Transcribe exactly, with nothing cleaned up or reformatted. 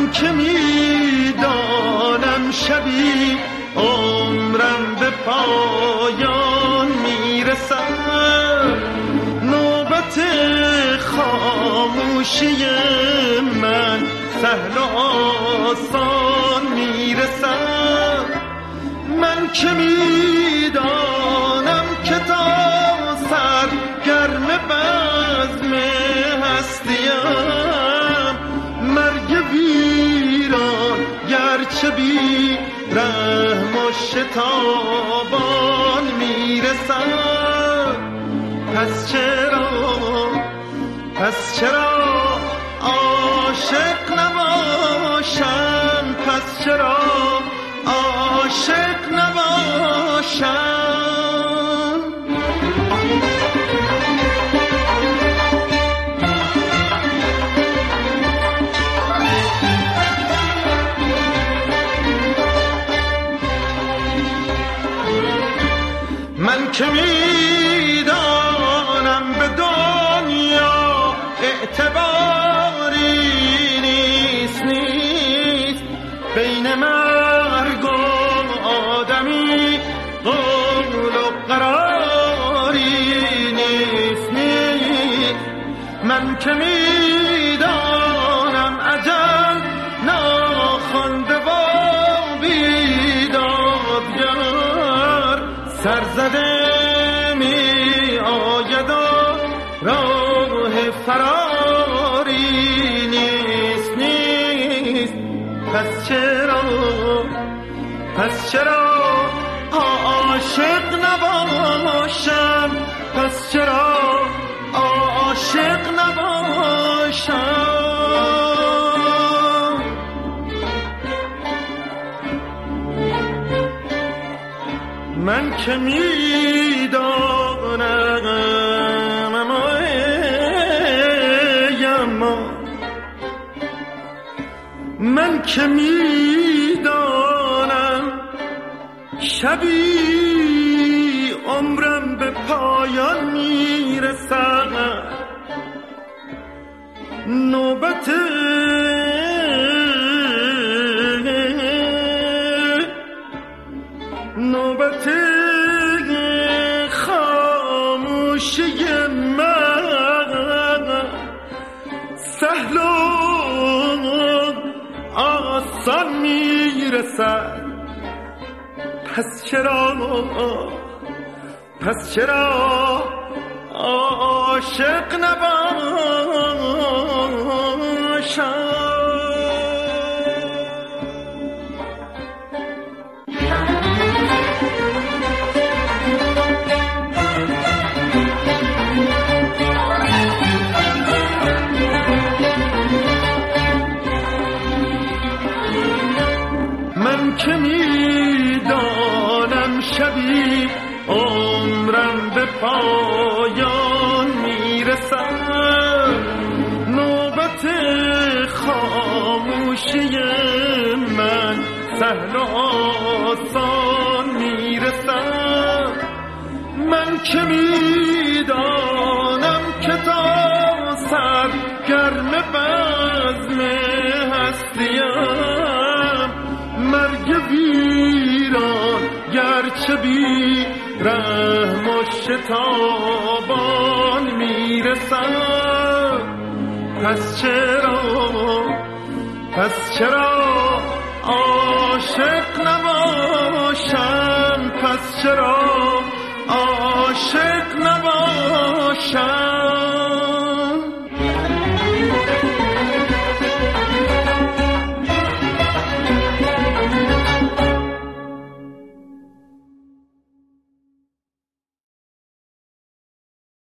من که میدانم شبی عمرم به پایان میرسد، نوبت خاموشی من سهل و آسان میرسد. من که میدانم که تا سر گرم بزم هستیم، مرگ ویران گرچه بی رحم و شتابان میرسد. پس چرا پس چرا عاشق نباشم، پس چرا عاشق نباشم. من که میدانم به دنیا اعتباری نیست نیست، بین مرگ و آدمی قول و قراری نیست نیست. من که میدانم اجل ناخوانده و بیدادگر سرزده می آید و راه فراری نیست نیست. پس چرا پس چرا عاشق نباشم، پس چرا عاشق نباشم. من که میدانم اما اما من که میدانم شبی عمرم به پایان میرسد، نوبت نوبت خاموشی من سهل و آسان میرسد. پس چرا پس چرا عاشق نباشم. من که میدانم شبی عمرم به پایان میرسد، نوبت خاموشی من سهل و آسان میرسد. من که میدانم که تا سر گرم بزم هستیم، مرگ ویران گرچه بی رحم و شتابان میرسد. پس چرا پس چرا عاشق نباشم، پس چرا عاشق نباشم.